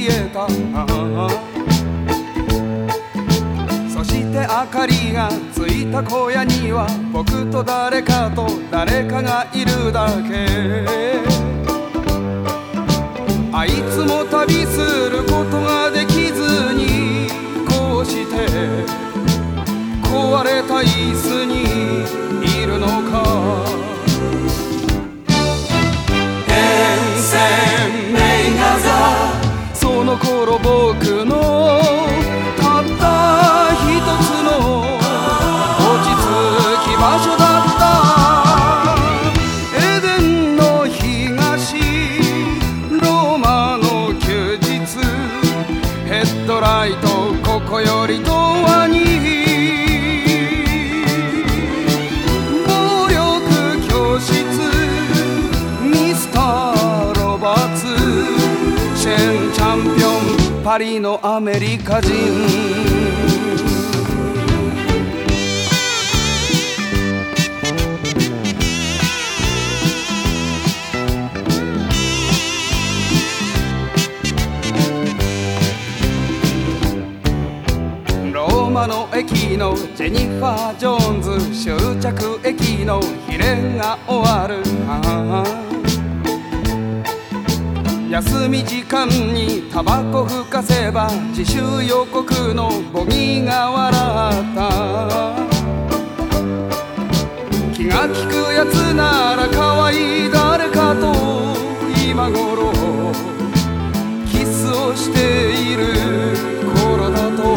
えた。そして明かりがついた小屋には僕と誰かがいるだけ。あいつも旅することができずに、こうして壊れた椅子にいるのか。その頃僕のたった一つの落ち着き場所だった。エデンの東、ローマの休日、ヘッドライトここよりドアに、暴力教室、ミスターロバーツ、チャンピオン、パリのアメリカ人。ローマの駅のジェニファー・ジョーンズ、終着駅の悲恋が終わる。休み時間にタバコふかせば自習予告のボギーが笑った。気が利くやつなら可愛い誰かと今頃キスをしている頃だと。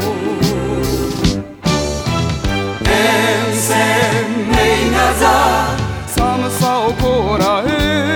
寒さをこらえ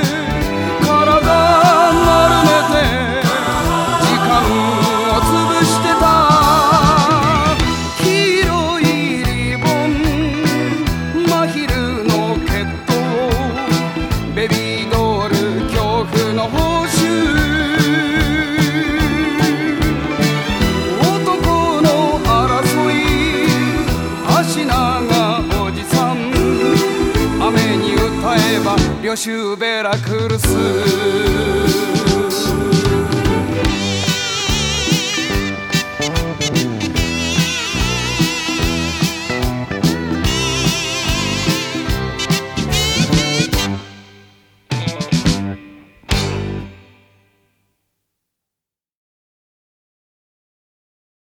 リョシュベラクルス。